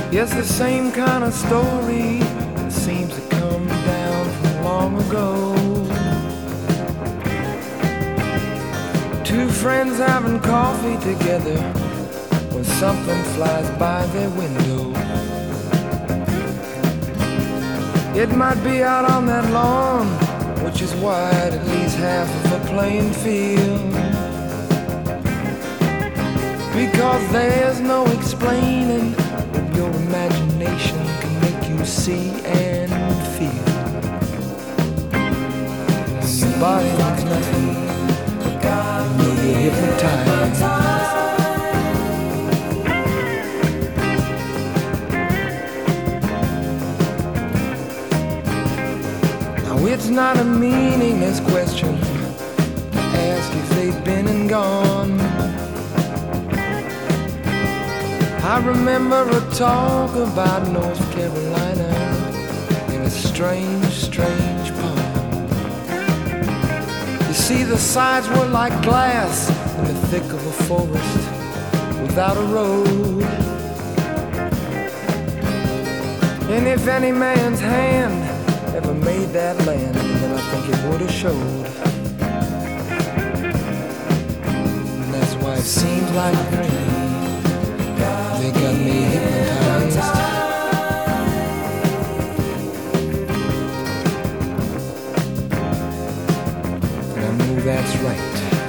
Yes, the same kind of story that seems to come down from long ago. Two friends having coffee together when something flies by their window. It might be out on that lawn, which is wide, at least half of a playing field. Because there's no explaining what your imagination can make you see and feel. Your body means nothing, you're hypnotized. Now it's not a meaningless question to ask if they've been and gone. I remember a talk about North Carolina in a strange, strange poem. You see, the sides were like glass in the thick of a forest without a road. And if any man's hand ever made that land, then I think it would have showed. And that's why it seems like a dream. They got me hypnotized. And I know that's right.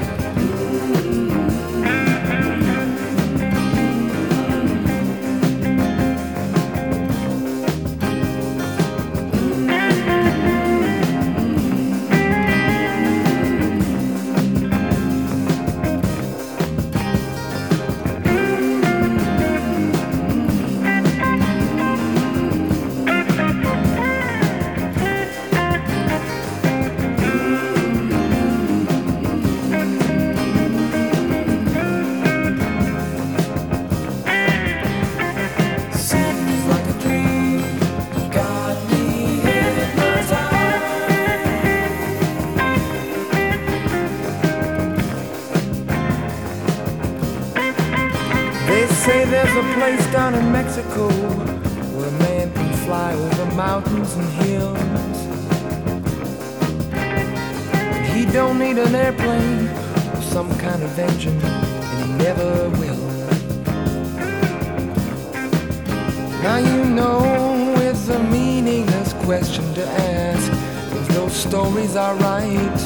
They say there's a place down in Mexico where a man can fly over mountains and hills. And he don't need an airplane or some kind of engine, and he never will. Now you know it's a meaningless question to ask if those stories are right.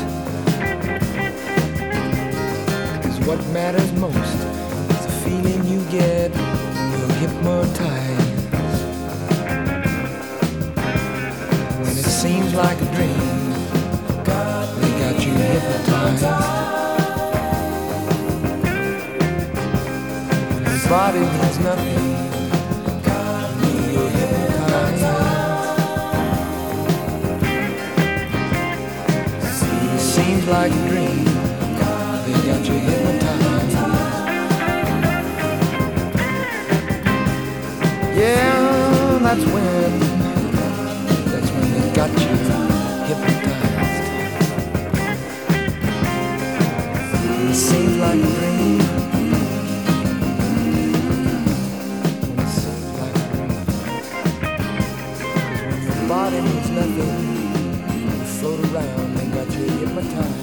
'Cause what matters most is the feeling you get when you're hypnotized. When it seems like a dream, they got you hypnotized. When your body means nothing, you're hypnotized. When it seems like a dream, they got you hypnotized. Yeah, that's when they got you hypnotized. It seems like a dream. It seems like a dream. 'Cause when your body means nothing, you float around, they got you hypnotized.